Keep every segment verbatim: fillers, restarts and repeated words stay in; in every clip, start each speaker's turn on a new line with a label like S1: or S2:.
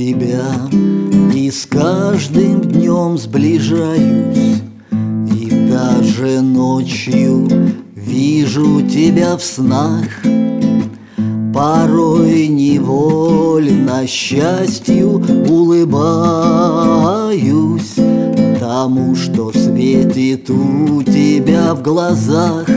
S1: тебя и с каждым днем сближаюсь, и даже ночью вижу тебя в снах. Порой невольно счастью улыбаюсь тому, что светит у тебя в глазах,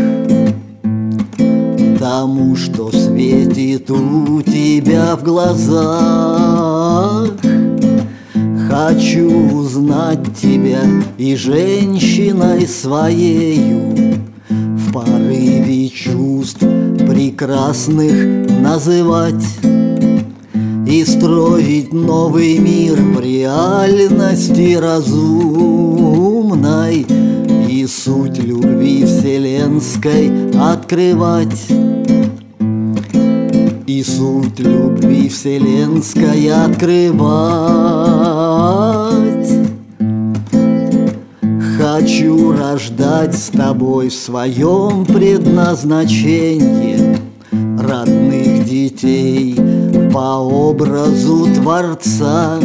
S1: тому, что светит у тебя в глазах. Хочу узнать тебя и женщиной своею в порыве чувств прекрасных называть и строить новый мир в реальности разумной и суть любви вселенской открывать, и суть любви вселенской открывать. Хочу рождать с тобой в своем предназначении родных детей по образу Творца,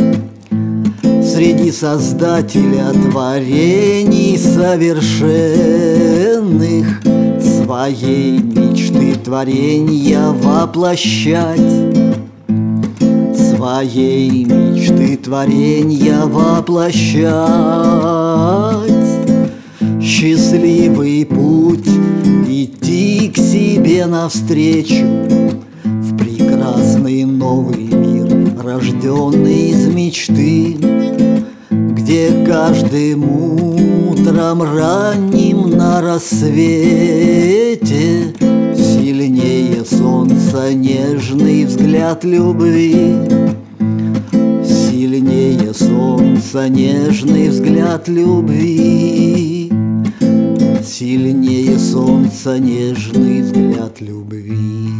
S1: среди создателя творений совершенных своей мечты творенья воплощать, своей мечты творенья воплощать. Счастливый путь идти к себе навстречу в прекрасный новый мир, рожденный из мечты, где каждым утром ранним на рассвете сильнее солнца нежный взгляд любви, сильнее солнца нежный взгляд любви, сильнее солнца нежный взгляд любви.